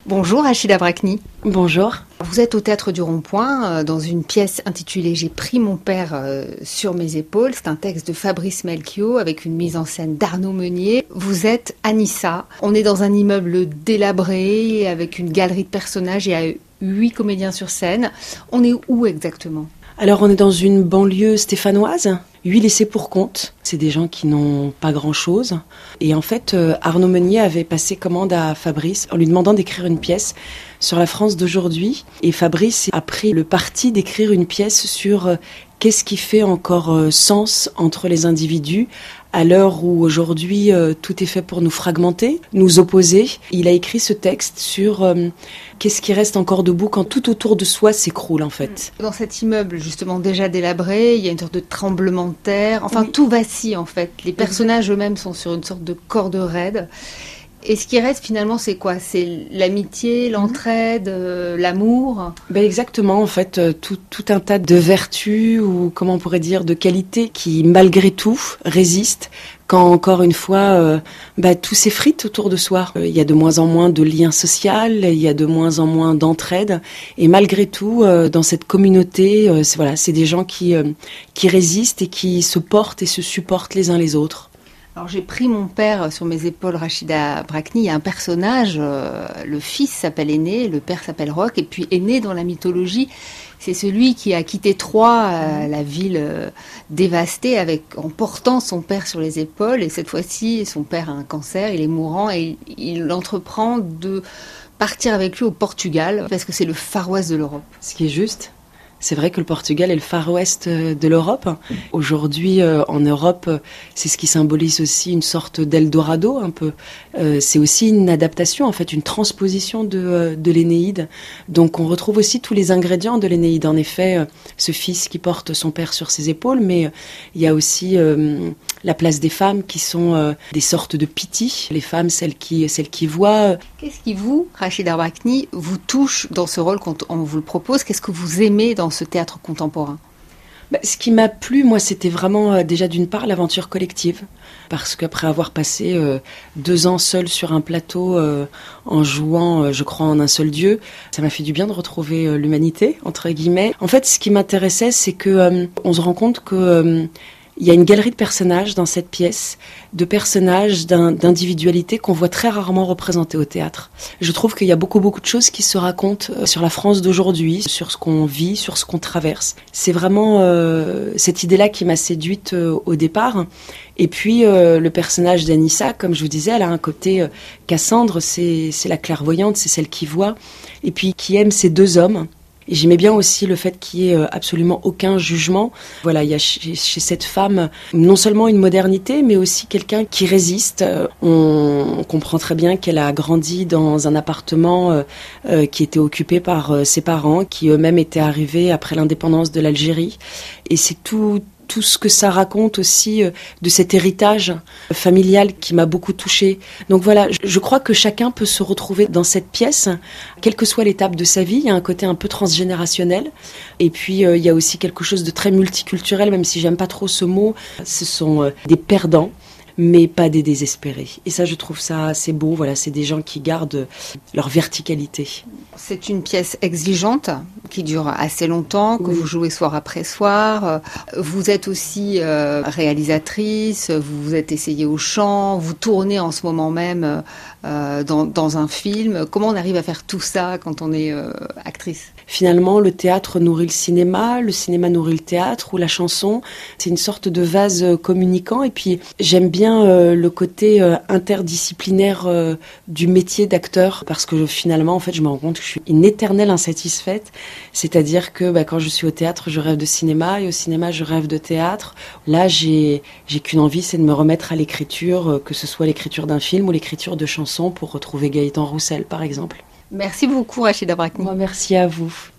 Bonjour Achille Brakni. Bonjour. Vous êtes au Théâtre du Rond-Point dans une pièce intitulée J'ai pris mon père sur mes épaules. C'est un texte de Fabrice Melchior avec une mise en scène d'Arnaud Meunier. Vous êtes Anissa. On est dans un immeuble délabré avec une galerie de personnages et 8 comédiens sur scène. On est où exactement ? Alors on est dans une banlieue stéphanoise, 8 laissés pour compte. C'est des gens qui n'ont pas grand-chose. Et en fait, Arnaud Meunier avait passé commande à Fabrice en lui demandant d'écrire une pièce sur la France d'aujourd'hui. Et Fabrice a pris le parti d'écrire une pièce sur qu'est-ce qui fait encore sens entre les individus à l'heure où aujourd'hui tout est fait pour nous fragmenter, nous opposer. Il a écrit ce texte sur qu'est-ce qui reste encore debout quand tout autour de soi s'écroule en fait. Dans cet immeuble justement déjà délabré, il y a une sorte de tremblement de terre. Enfin oui. Tout vacille en fait. Les personnages eux-mêmes sont sur une sorte de corde raide. Et ce qui reste finalement, c'est quoi ? C'est l'amitié, l'entraide, l'amour ? Exactement, en fait, tout un tas de vertus ou comment on pourrait dire de qualités qui, malgré tout, résistent quand encore une fois, tout s'effrite autour de soi. Il y a de moins en moins de liens sociaux, il y a de moins en moins d'entraide, et malgré tout, dans cette communauté, c'est des gens qui résistent et qui se portent et se supportent les uns les autres. Alors j'ai pris mon père sur mes épaules, Rachida Brakni. Il y a un personnage, le fils s'appelle Aîné, le père s'appelle Roch, et puis Aîné dans la mythologie, c'est celui qui a quitté Troie, la ville dévastée, en portant son père sur les épaules. Et cette fois-ci, son père a un cancer, il est mourant, et il entreprend de partir avec lui au Portugal, parce que c'est le Far West de l'Europe. Ce qui est juste. C'est vrai que le Portugal est le Far West de l'Europe. Aujourd'hui, en Europe, c'est ce qui symbolise aussi une sorte d'Eldorado, un peu. C'est aussi une adaptation, en fait, une transposition de l'Énéide. Donc, on retrouve aussi tous les ingrédients de l'Énéide. En effet, ce fils qui porte son père sur ses épaules, mais il y a aussi la place des femmes qui sont des sortes de pity. Les femmes, celles qui voient. Qu'est-ce qui vous, Rachida Brakni, vous touche dans ce rôle quand on vous le propose ? Qu'est-ce que vous aimez dans ce théâtre contemporain ? Ce qui m'a plu, moi, c'était vraiment déjà d'une part l'aventure collective. Parce qu'après avoir passé 2 ans seul sur un plateau en jouant, je crois, en un seul Dieu, ça m'a fait du bien de retrouver l'humanité, entre guillemets. En fait, ce qui m'intéressait, c'est que on se rend compte que il y a une galerie de personnages dans cette pièce, de personnages, d'individualités qu'on voit très rarement représentées au théâtre. Je trouve qu'il y a beaucoup de choses qui se racontent sur la France d'aujourd'hui, sur ce qu'on vit, sur ce qu'on traverse. C'est vraiment cette idée-là qui m'a séduite au départ. Et puis le personnage d'Anissa, comme je vous disais, elle a un côté Cassandre, c'est la clairvoyante, c'est celle qui voit, et puis qui aime ces 2 hommes. Et j'aimais bien aussi le fait qu'il n'y ait absolument aucun jugement. Voilà, il y a chez cette femme non seulement une modernité, mais aussi quelqu'un qui résiste. On comprend très bien qu'elle a grandi dans un appartement qui était occupé par ses parents, qui eux-mêmes étaient arrivés après l'indépendance de l'Algérie. Et c'est tout ce que ça raconte aussi de cet héritage familial qui m'a beaucoup touchée. Donc voilà, je crois que chacun peut se retrouver dans cette pièce, quelle que soit l'étape de sa vie. Il y a un côté un peu transgénérationnel. Et puis, il y a aussi quelque chose de très multiculturel, même si j'aime pas trop ce mot. Ce sont des perdants, mais pas des désespérés. Et ça, je trouve ça assez beau. Voilà, c'est des gens qui gardent leur verticalité. C'est une pièce exigeante qui dure assez longtemps, que vous jouez soir après soir. Vous êtes aussi réalisatrice, vous vous êtes essayée au chant, vous tournez en ce moment même dans un film. Comment on arrive à faire tout ça quand on est actrice ? Finalement, le théâtre nourrit le cinéma nourrit le théâtre, ou la chanson. C'est une sorte de vase communicant. Et puis, j'aime bien le côté interdisciplinaire du métier d'acteur, parce que finalement, en fait, je me rends compte que je suis une éternelle insatisfaite. C'est-à-dire que quand je suis au théâtre, je rêve de cinéma, et au cinéma, je rêve de théâtre. Là, j'ai qu'une envie, c'est de me remettre à l'écriture, que ce soit l'écriture d'un film ou l'écriture de chansons, pour retrouver Gaëtan Roussel, par exemple. Merci beaucoup, Rachida Brakni. Moi, merci à vous.